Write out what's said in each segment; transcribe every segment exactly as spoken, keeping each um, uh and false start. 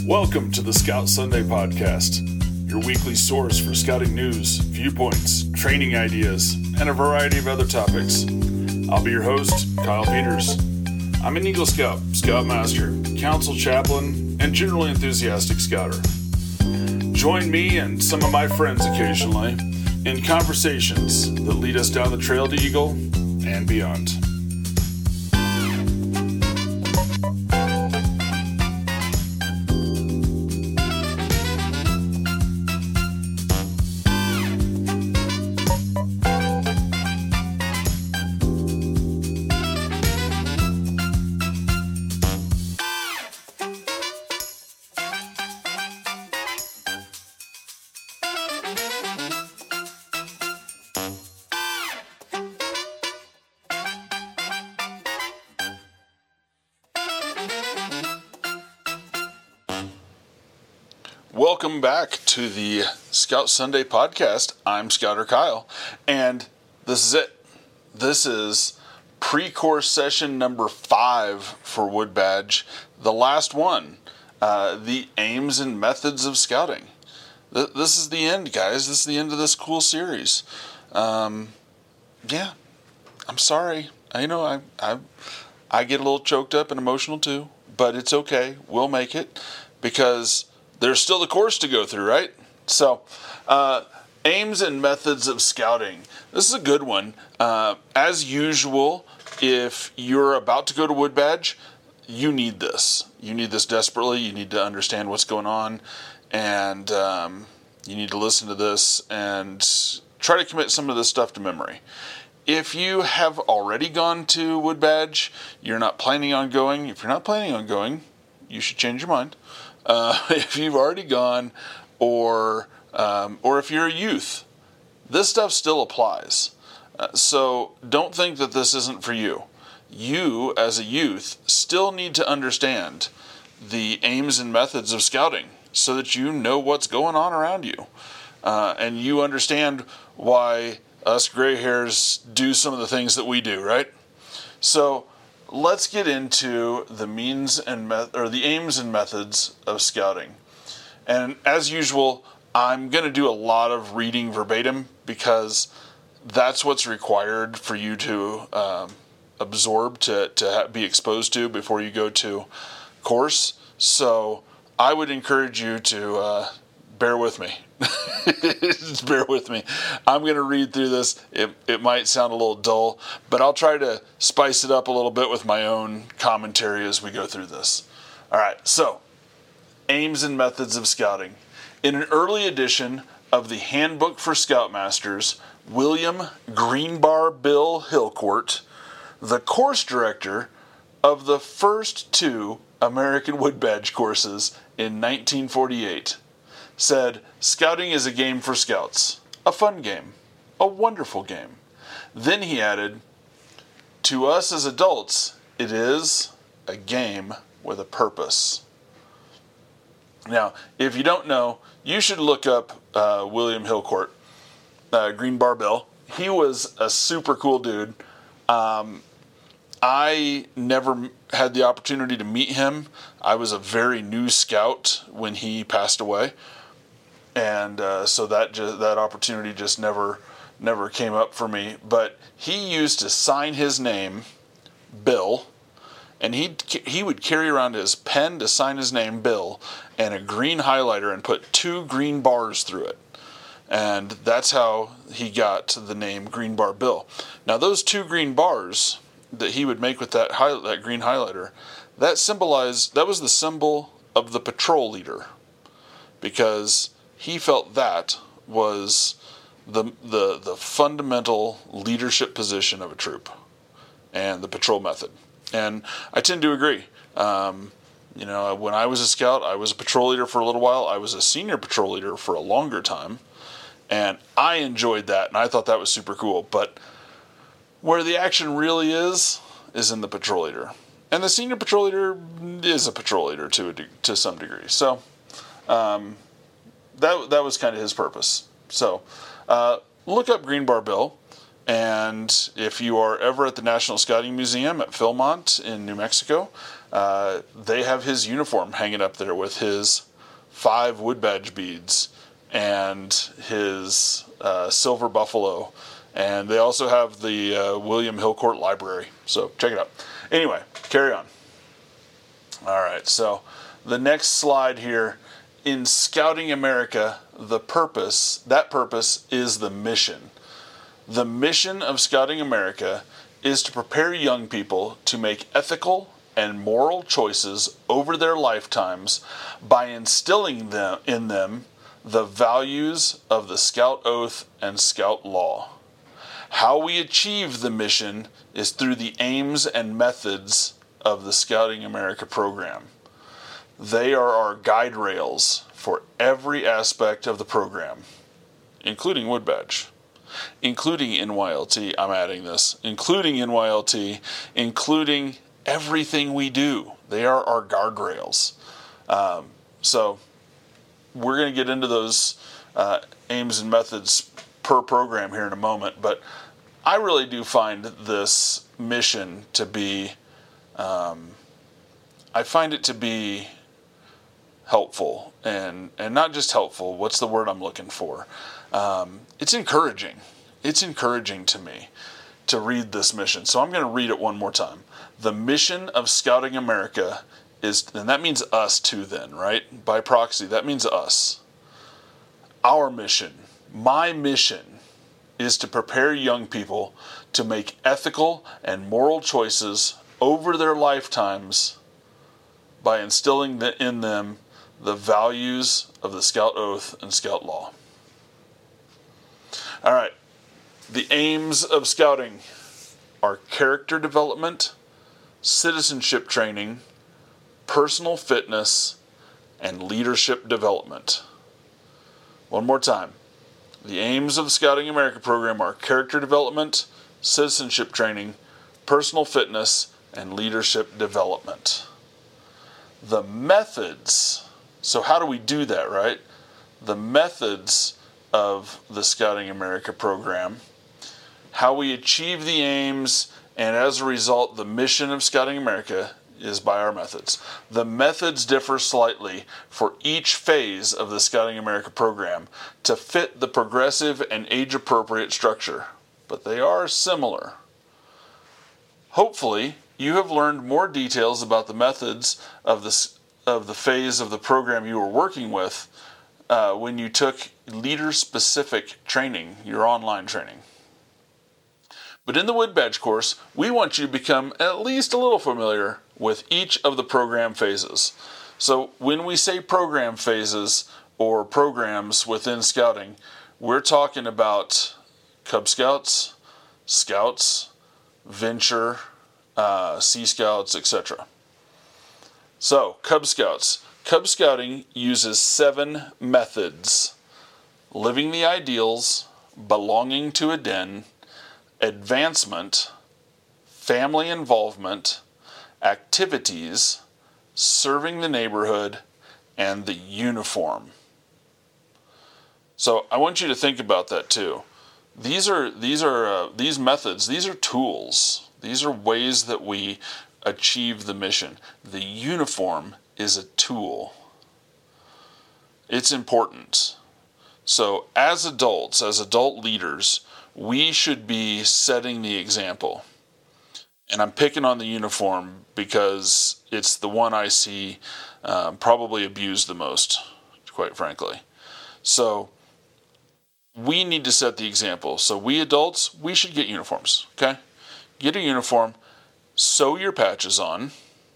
Welcome to the Scout Sunday Podcast, your weekly source for scouting news, viewpoints, training ideas, and a variety of other topics. I'll be your host, Kyle Peters. I'm an Eagle Scout, Scoutmaster, Council Chaplain, and generally enthusiastic scouter. Join me and some of my friends occasionally in conversations that lead us down the trail to Eagle and beyond. Welcome back to the Scout Sunday Podcast. I'm Scouter Kyle, and this is it. This is pre-course session number five for Wood Badge, the last one, uh, the aims and methods of scouting. Th- this is the end, guys. This is the end of this cool series. Um, yeah, I'm sorry. I know I, I I get a little choked up and emotional too, but it's okay. We'll make it because there's still the course to go through, right? So, uh, aims and methods of scouting. This is a good one. Uh, as usual, if you're about to go to Wood Badge, you need this. You need this desperately. You need to understand what's going on, and um, you need to listen to this and try to commit some of this stuff to memory. If you have already gone to Wood Badge, you're not planning on going. If you're not planning on going, you should change your mind. Uh, if you've already gone, or um, or if you're a youth, this stuff still applies. Uh, so don't think that this isn't for you. You, as a youth, still need to understand the aims and methods of scouting so that you know what's going on around you. Uh, and you understand why us gray hairs do some of the things that we do, right? So let's get into the means and met- or the aims and methods of scouting. And as usual, I'm going to do a lot of reading verbatim because that's what's required for you to um, absorb, to, to ha- be exposed to before you go to course. So I would encourage you to uh, bear with me. Just bear with me. I'm going to read through this. It, it might sound a little dull, but I'll try to spice it up a little bit with my own commentary as we go through this. All right, so aims and methods of scouting. In an early edition of the Handbook for Scoutmasters, William Greenbar Bill Hillcourt, the course director of the first two American Wood Badge courses in nineteen forty-eight, said, "Scouting is a game for scouts, a fun game, a wonderful game." Then he added, "To us as adults, it is a game with a purpose." Now, if you don't know, you should look up uh, William Hillcourt, uh, Greenbar Bill. He was a super cool dude. Um, I never had the opportunity to meet him. I was a very new scout when he passed away. And uh, so that just, that opportunity just never never came up for me. But he used to sign his name, Bill, and he he would carry around his pen to sign his name, Bill, and a green highlighter and put two green bars through it. And that's how he got the name Greenbar Bill. Now those two green bars that he would make with that high, that green highlighter, that symbolized, that was the symbol of the patrol leader, because he felt that was the, the the fundamental leadership position of a troop and the patrol method. And I tend to agree. Um, you know, when I was a scout, I was a patrol leader for a little while. I was a senior patrol leader for a longer time. And I enjoyed that, and I thought that was super cool. But where the action really is, is in the patrol leader. And the senior patrol leader is a patrol leader to a de- to some degree. So, um, that that was kind of his purpose. So, uh, look up Greenbar Bill. And if you are ever at the National Scouting Museum at Philmont in New Mexico, uh, they have his uniform hanging up there with his five wood badge beads and his uh, silver buffalo. And they also have the uh, William Hillcourt Library. So check it out. Anyway, carry on. All right, so the next slide here. In Scouting America, the purpose, that purpose is the mission. The mission of Scouting America is to prepare young people to make ethical and moral choices over their lifetimes by instilling them, in them the values of the Scout Oath and Scout Law. How we achieve the mission is through the aims and methods of the Scouting America program. They are our guide rails for every aspect of the program, including wood badge, including N Y L T, I'm adding this, including N Y L T, including everything we do. They are our guardrails. Um, so we're going to get into those uh, aims and methods per program here in a moment, but I really do find this mission to be, um, I find it to be helpful, and, and not just helpful, what's the word I'm looking for? Um, it's encouraging. It's encouraging to me to read this mission. So I'm going to read it one more time. The mission of Scouting America is, and that means us too then, right? By proxy, that means us. Our mission, my mission, is to prepare young people to make ethical and moral choices over their lifetimes by instilling in them the values of the Scout Oath and Scout Law. All right. The aims of Scouting are character development, citizenship training, personal fitness, and leadership development. One more time. The aims of the Scouting America program are character development, citizenship training, personal fitness, and leadership development. The methods, so how do we do that, right? The methods of the Scouting America program, how we achieve the aims, and as a result, the mission of Scouting America is by our methods. The methods differ slightly for each phase of the Scouting America program to fit the progressive and age-appropriate structure, but they are similar. Hopefully, you have learned more details about the methods of the, of the phase of the program you were working with uh, when you took leader-specific training, your online training. But in the Wood Badge course, we want you to become at least a little familiar with each of the program phases. So when we say program phases or programs within Scouting, we're talking about Cub Scouts, Scouts, Venture, uh, Sea Scouts, et cetera. So, Cub Scouts. Cub Scouting uses seven methods: living the ideals, belonging to a den, advancement, family involvement, activities, serving the neighborhood, and the uniform. So I want you to think about that too. These are these are uh, these methods. These are tools. These are ways that we achieve the mission. The uniform is a tool. It's important. So as adults, as adult leaders, we should be setting the example. And I'm picking on the uniform because it's the one I see um, probably abused the most, quite frankly. So we need to set the example. So we adults, we should get uniforms, okay? Get a uniform, sew your patches on,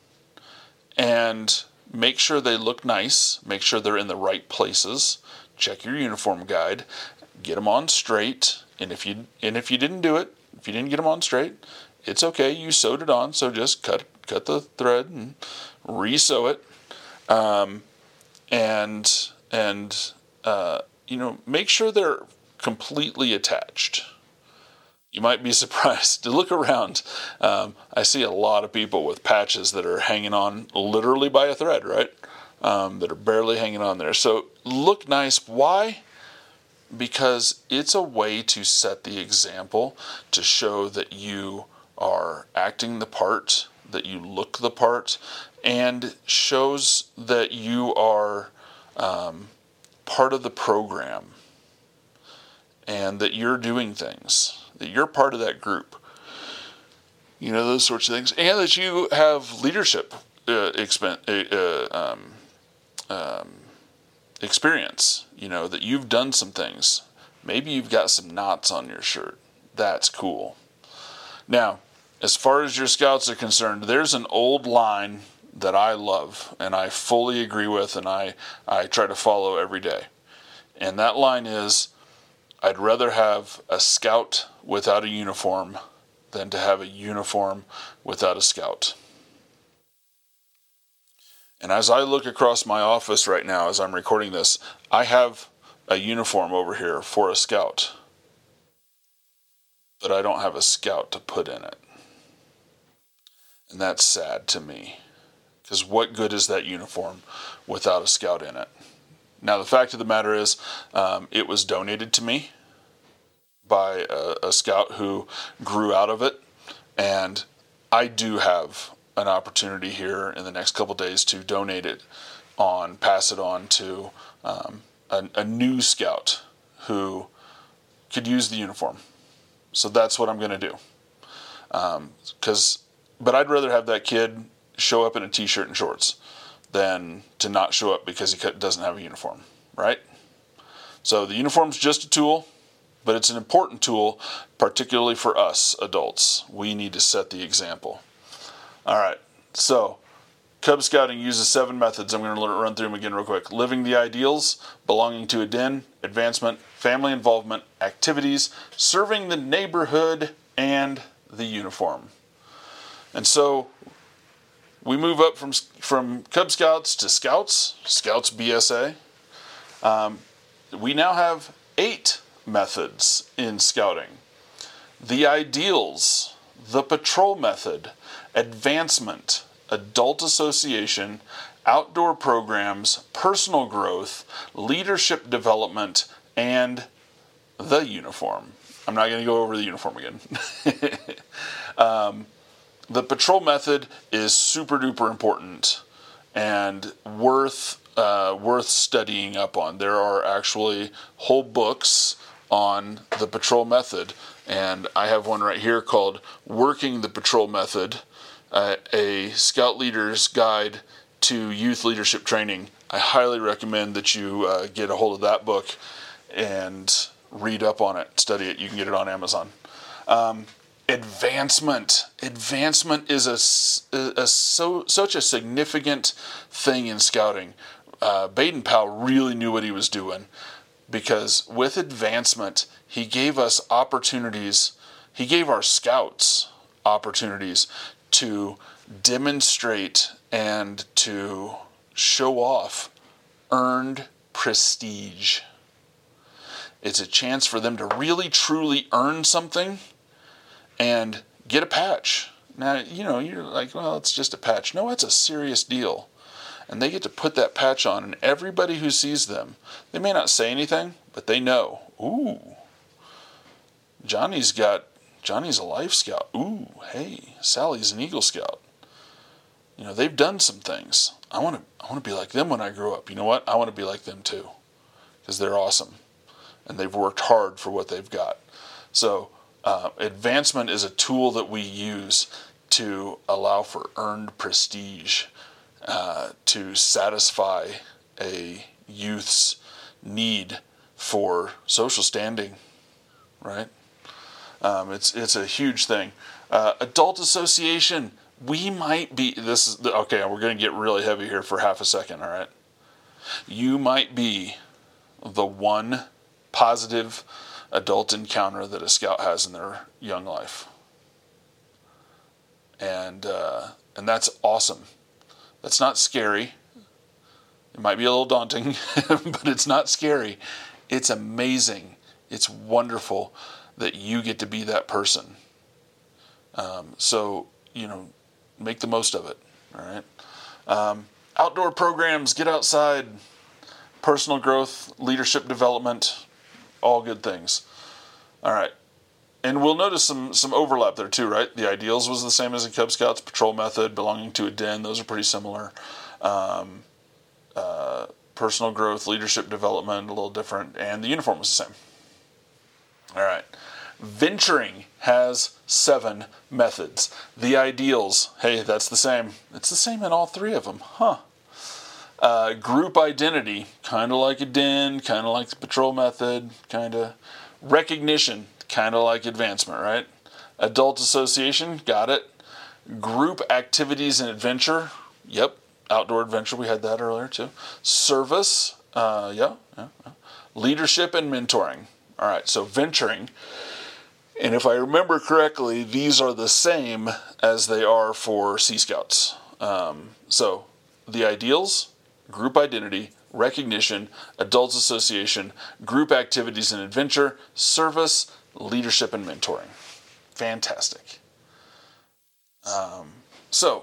and make sure they look nice. Make sure they're in the right places. Check your uniform guide. Get them on straight. And if you and if you didn't do it, if you didn't get them on straight, it's okay. You sewed it on, so just cut cut the thread and re-sew it, um, and and uh, you know, make sure they're completely attached. You might be surprised to look around. Um, I see a lot of people with patches that are hanging on literally by a thread, right? Um, that are barely hanging on there. So look nice. Why? because it's a way to set the example, to show that you are acting the part, that you look the part, and shows that you are um, part of the program and that you're doing things, that you're part of that group. You know, those sorts of things. And that you have leadership uh, expen- uh, um, um, experience. You know, that you've done some things. Maybe you've got some knots on your shirt. That's cool. Now, as far as your scouts are concerned, there's an old line that I love and I fully agree with and I, I try to follow every day. And that line is, I'd rather have a scout without a uniform than to have a uniform without a scout. And as I look across my office right now as I'm recording this, I have a uniform over here for a scout, but I don't have a scout to put in it. And that's sad to me, because what good is that uniform without a scout in it? Now, the fact of the matter is, um, it was donated to me by a, a scout who grew out of it, and I do have an opportunity here in the next couple days to donate it on, pass it on to um, a, a new scout who could use the uniform. So that's what I'm going to do. Um, 'cause, but I'd rather have that kid show up in a t-shirt and shorts than to not show up because he doesn't have a uniform, right? So the uniform's just a tool. But it's an important tool, particularly for us adults. We need to set the example. All right, so Cub Scouting uses seven methods. I'm going to run through them again real quick. Living the ideals, belonging to a den, advancement, family involvement, activities, serving the neighborhood, and the uniform. And so we move up from, from Cub Scouts to Scouts, Scouts B S A. Um, we now have eight methods in scouting. The ideals, the patrol method, advancement, adult association, outdoor programs, personal growth, leadership development, and the uniform. I'm not going to go over the uniform again. um, the patrol method is super duper important and worth uh, worth studying up on. There are actually whole books on the patrol method, and I have one right here called Working the Patrol Method, uh, a Scout Leader's Guide to Youth Leadership Training. I highly recommend that you uh, get a hold of that book and read up on it, study it. You can get it on Amazon. Um, advancement. Advancement is a, a so such a significant thing in scouting. Uh, Baden-Powell really knew what he was doing, because with advancement, he gave us opportunities, he gave our scouts opportunities to demonstrate and to show off earned prestige. It's a chance for them to really, truly earn something and get a patch. Now, you know, you're like, well, it's just a patch. No, it's a serious deal. And they get to put that patch on, and everybody who sees them, they may not say anything, but they know, ooh, Johnny's got, Johnny's a Life Scout. Ooh, hey, Sally's an Eagle Scout. You know, they've done some things. I want to, I want to be like them when I grow up. You know what? I want to be like them too, because they're awesome, and they've worked hard for what they've got. So, uh, advancement is a tool that we use to allow for earned prestige. Uh, to satisfy a youth's need for social standing, right? Um, it's it's a huge thing. Uh, adult association. We might be. This is okay. We're going to get really heavy here for half a second. All right. You might be the one positive adult encounter that a scout has in their young life, and uh, and that's awesome. That's not scary. It might be a little daunting, but it's not scary. It's amazing. It's wonderful that you get to be that person. Um, so, you know, make the most of it. All right. Um, outdoor programs, get outside, personal growth, leadership development, all good things. All right. And we'll notice some, some overlap there too, right? The ideals was the same as in Cub Scouts. Patrol method, belonging to a den, those are pretty similar. Um, uh, personal growth, leadership development, a little different. And the uniform was the same. All right. Venturing has seven methods. The ideals, hey, that's the same. It's the same in all three of them, huh? Uh, group identity, kind of like a den, kind of like the patrol method, kind of. Recognition, kind of like advancement, right? Adult association, got it. Group activities and adventure, yep. Outdoor adventure, we had that earlier too. Service, uh, yeah, yeah, yeah. Leadership and mentoring. All right, so venturing. And if I remember correctly, these are the same as they are for Sea Scouts. Um, so the ideals, group identity, recognition, adults association, group activities and adventure, service, leadership, and mentoring. Fantastic. Um, so,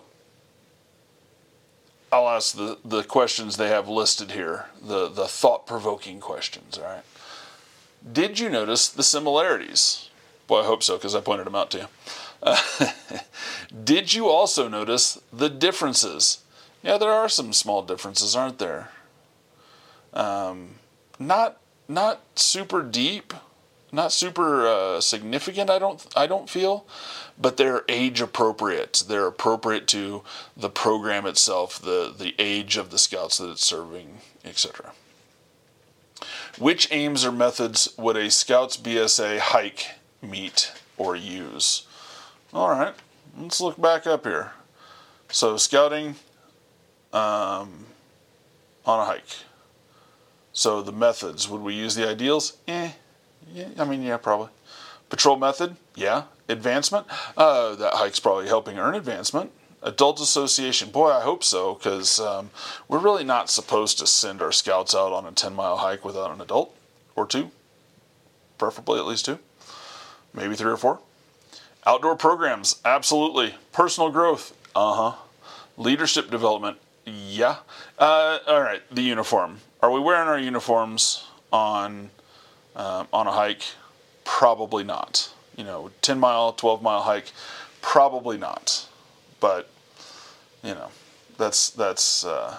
I'll ask the, the questions they have listed here, the, the thought-provoking questions, all right? Did you notice the similarities? Well, I hope so, because I pointed them out to you. Uh, did you also notice the differences? Yeah, there are some small differences, aren't there? Um, not not super deep, not super uh, significant. I don't I don't feel, but they're age appropriate. They're appropriate to the program itself, the the age of the scouts that it's serving, et cetera. Which aims or methods would a Scouts B S A hike meet or use? All right, let's look back up here. So scouting um, on a hike. So the methods, would we use the ideals? Eh, yeah, I mean, yeah, probably. Patrol method, yeah. Advancement, uh, that hike's probably helping earn advancement. Adult association, boy, I hope so, because um, we're really not supposed to send our scouts out on a ten-mile hike without an adult, or two, preferably at least two, maybe three or four. Outdoor programs, absolutely. Personal growth, uh-huh. Leadership development, yeah. Uh, all right, the uniform. Are we wearing our uniforms on um, on a hike? Probably not. You know, ten mile, twelve mile hike, probably not. But, you know, that's, that's, uh,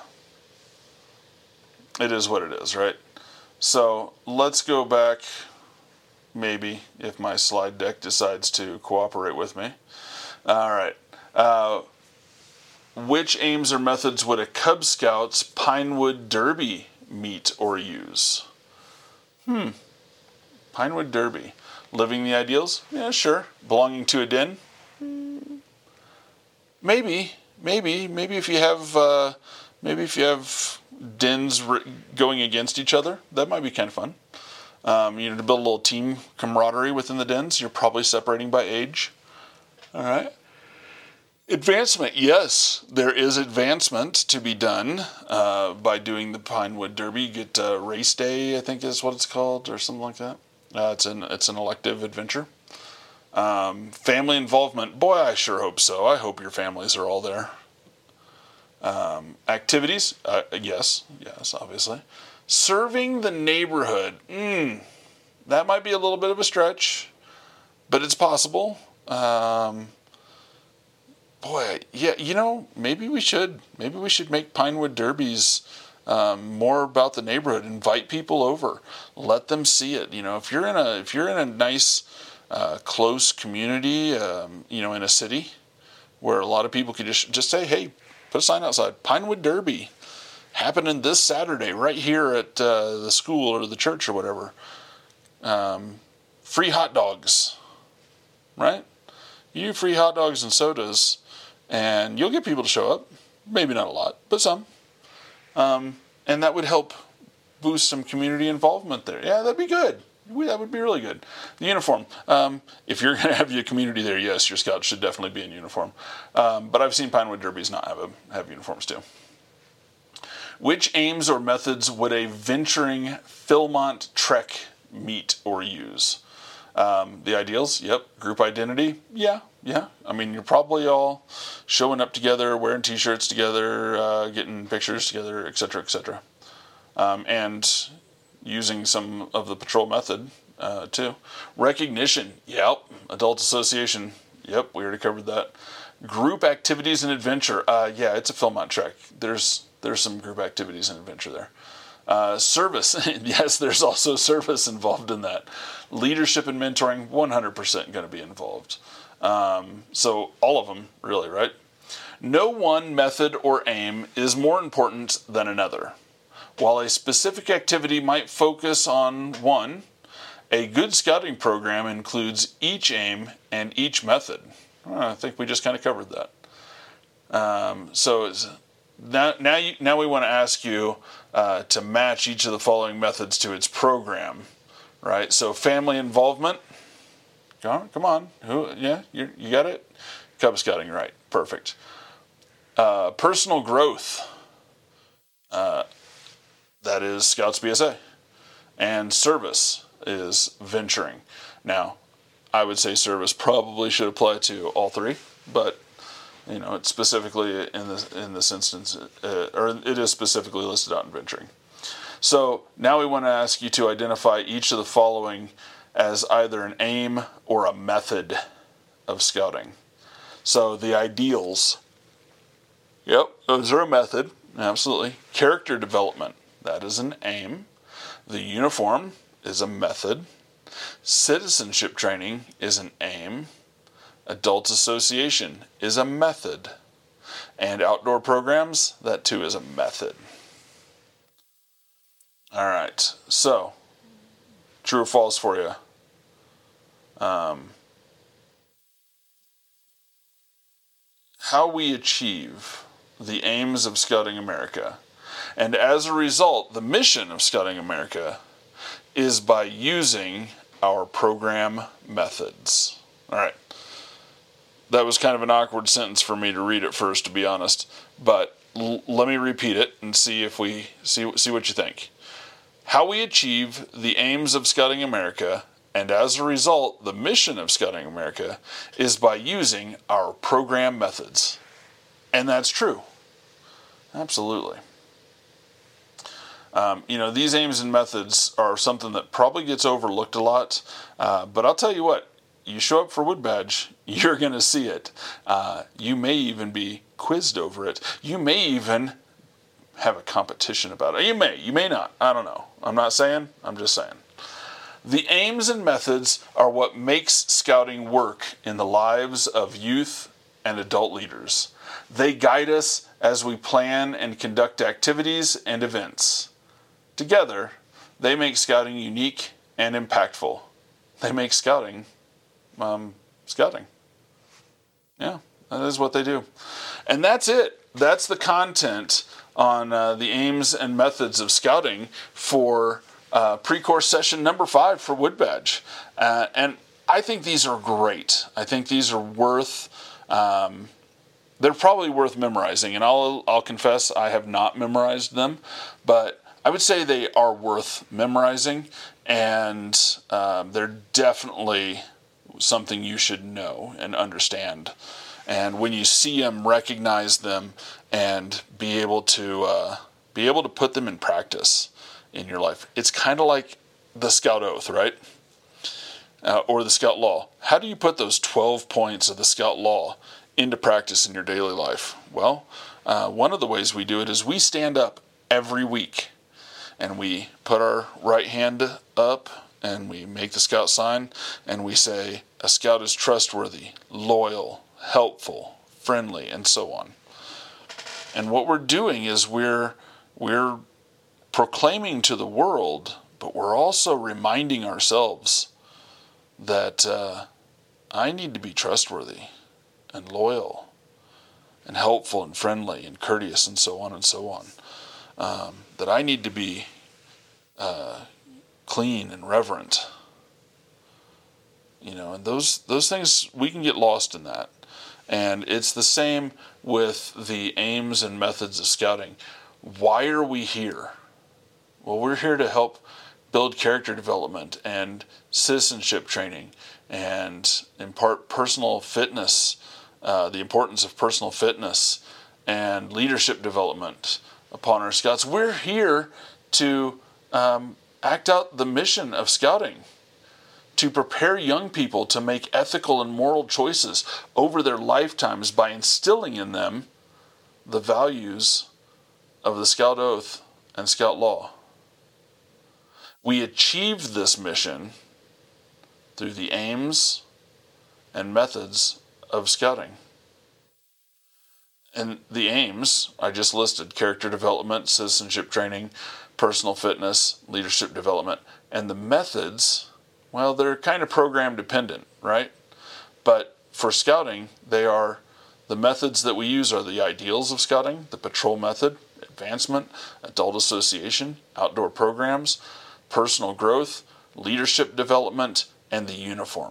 it is what it is, right? So let's go back, maybe, if my slide deck decides to cooperate with me. All right. Uh, which aims or methods would a Cub Scouts Pinewood Derby meet or use? Hmm. Pinewood Derby. Living the ideals? Yeah, sure. Belonging to a den? Maybe. Maybe. Maybe if you have, uh, maybe if you have dens re- going against each other, that might be kind of fun. Um, you know, to build a little team camaraderie within the dens. You're probably separating by age. All right. Advancement, yes, there is advancement to be done uh, by doing the Pinewood Derby. You get uh, race day, I think is what it's called, or something like that. Uh, it's an it's an elective adventure. Um, family involvement, boy, I sure hope so. I hope your families are all there. Um, activities, uh, yes, yes, obviously. Serving the neighborhood, mm, that might be a little bit of a stretch, but it's possible. Um, Boy, yeah, you know, maybe we should. Maybe we should make Pinewood Derbies um, more about the neighborhood. Invite people over, let them see it. You know, if you're in a if you're in a nice, uh, close community, um, you know, in a city where a lot of people could just just say, hey, put a sign outside, Pinewood Derby, happening this Saturday right here at uh, the school or the church or whatever. Um, free hot dogs, right? You do free hot dogs and sodas, and you'll get people to show up. Maybe not a lot, but some. Um, and that would help boost some community involvement there. Yeah, that'd be good. That would be really good. The uniform. Um, if you're going to have your community there, yes, your scouts should definitely be in uniform. Um, but I've seen Pinewood Derbies not have, a, have uniforms too. Which aims or methods would a venturing Philmont trek meet or use? Um, the ideals, yep. Group identity, yeah, yeah. I mean, you're probably all showing up together, wearing T-shirts together, uh, getting pictures together, et cetera, et cetera. Um, and using some of the patrol method uh, too. Recognition, yep. Adult association, yep, we already covered that. Group activities and adventure, uh, yeah, it's a Philmont track. There's there's some group activities and adventure there. Uh, service, yes, there's also service involved in that. Leadership and mentoring, one hundred percent going to be involved. Um, so all of them, really, right? No one method or aim is more important than another. While a specific activity might focus on one, a good scouting program includes each aim and each method. I think we just kind of covered that. Um, so it's, now, now, you, now we want to ask you uh, to match each of the following methods to its program, right? So family involvement. Come on, come on. Who? Yeah, you, you got it. Cub Scouting, right? Perfect. Uh, personal growth. Uh, that is Scouts B S A, and service is venturing. Now, I would say service probably should apply to all three, but you know, it's specifically in this in this instance, uh, or it is specifically listed out in venturing. So now we want to ask you to identify each of the following as either an aim or a method of scouting. So the ideals, yep, those are a method, absolutely. Character development, that is an aim. The uniform is a method. Citizenship training is an aim. Adult association is a method. And outdoor programs, that too is a method. All right, so true or false for you? Um, how we achieve the aims of Scouting America, and as a result, the mission of Scouting America, is by using our program methods. All right. That was kind of an awkward sentence for me to read at first, to be honest, but l- let me repeat it and see if we see see what you think. How we achieve the aims of Scouting America, and as a result, the mission of Scouting America, is by using our program methods. And that's true. Absolutely. Um, you know, these aims and methods are something that probably gets overlooked a lot, uh, but I'll tell you what, you show up for Wood Badge, you're going to see it. Uh, you may even be quizzed over it. You may even have a competition about it. You may, you may not. I don't know. I'm not saying, I'm just saying. The aims and methods are what makes scouting work in the lives of youth and adult leaders. They guide us as we plan and conduct activities and events. Together, they make scouting unique and impactful. They make scouting um, scouting. Yeah, that is what they do. And that's it. That's the content on uh, the aims and methods of scouting for uh, pre-course session number five for Wood Badge. Uh, and I think these are great. I think these are worth... Um, they're probably worth memorizing. And I'll, I'll confess I have not memorized them, but I would say they are worth memorizing, and um, they're definitely something you should know and understand. And when you see them, recognize them, and be able to uh, be able to put them in practice in your life. It's kind of like the Scout Oath, right? Uh, or the Scout Law. How do you put those twelve points of the Scout Law into practice in your daily life? Well, uh, one of the ways we do it is we stand up every week, and we put our right hand up, and we make the Scout sign, and we say, a Scout is trustworthy, loyal, helpful, friendly, and so on. And what we're doing is we're we're proclaiming to the world, but we're also reminding ourselves that uh, I need to be trustworthy and loyal and helpful and friendly and courteous and so on and so on. Um, that I need to be uh, clean and reverent. You know, and those those things, we can get lost in that. And it's the same with the aims and methods of scouting. Why are we here? Well, we're here to help build character development and citizenship training and impart personal fitness, uh, the importance of personal fitness and leadership development upon our scouts. We're here to um, act out the mission of scouting, to prepare young people to make ethical and moral choices over their lifetimes by instilling in them the values of the Scout Oath and Scout Law. We achieve this mission through the aims and methods of scouting. And the aims I just listed: character development, citizenship training, personal fitness, leadership development. And the methods, well, they're kind of program dependent, right? But for scouting, they are, the methods that we use are the ideals of scouting, the patrol method, advancement, adult association, outdoor programs, personal growth, leadership development, and the uniform.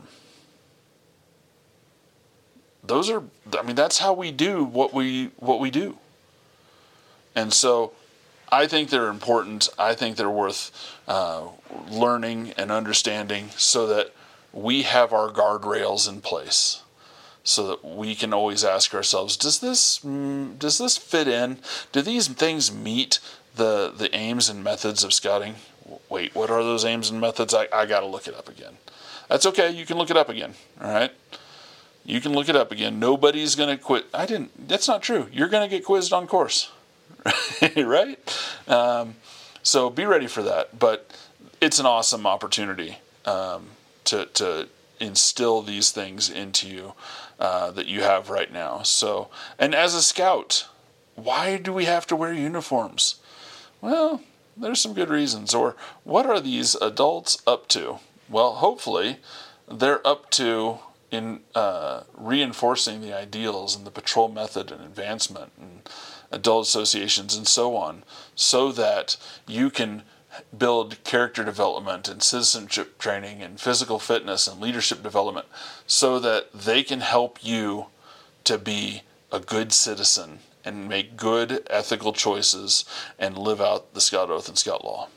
Those are, I mean, that's how we do what we what we do. And so I think they're important. I think they're worth uh, learning and understanding so that we have our guardrails in place, so that we can always ask ourselves, does this mm, does this fit in? Do these things meet the the aims and methods of scouting? Wait, what are those aims and methods? I, I got to look it up again. That's okay. You can look it up again. All right. You can look it up again. Nobody's going to quit. I didn't. That's not true. You're going to get quizzed on course. Right? Um, so be ready for that. But it's an awesome opportunity um, to, to instill these things into you uh, that you have right now. So, and as a scout, why do we have to wear uniforms? Well, there's some good reasons. Or what are these adults up to? Well, hopefully they're up to in uh, reinforcing the ideals and the patrol method and advancement and adult associations and so on, so that you can build character development and citizenship training and physical fitness and leadership development, so that they can help you to be a good citizen and make good ethical choices and live out the Scout Oath and Scout Law.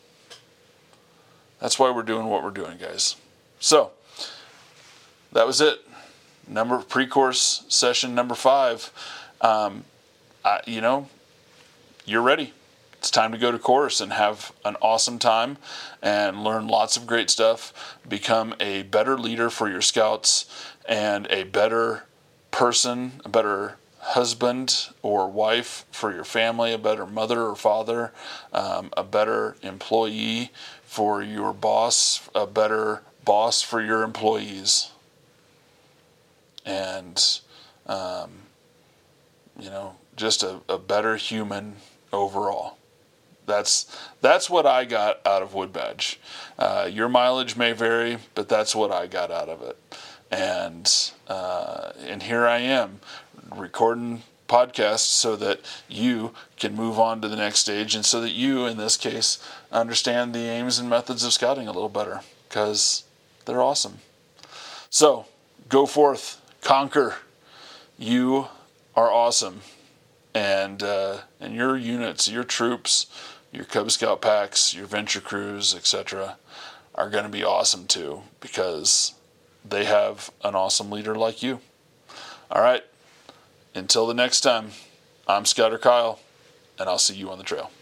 That's why we're doing what we're doing, guys. So that was it. Number pre-course session number five. Um, I, you know, you're ready. It's time to go to course and have an awesome time and learn lots of great stuff. Become a better leader for your scouts and a better person, a better husband or wife for your family, a better mother or father, um, a better employee for your boss, a better boss for your employees. And, um, you know, just a, a better human overall. That's that's what I got out of Wood Badge. Uh, your mileage may vary, but that's what I got out of it. And uh, and here I am recording podcasts so that you can move on to the next stage, and so that you, in this case, understand the aims and methods of scouting a little better, because they're awesome. So go forth, conquer. You are awesome. And uh, and your units, your troops, your Cub Scout packs, your venture crews, et cetera, are going to be awesome too, because they have an awesome leader like you. All right. Until the next time, I'm Scouter Kyle, and I'll see you on the trail.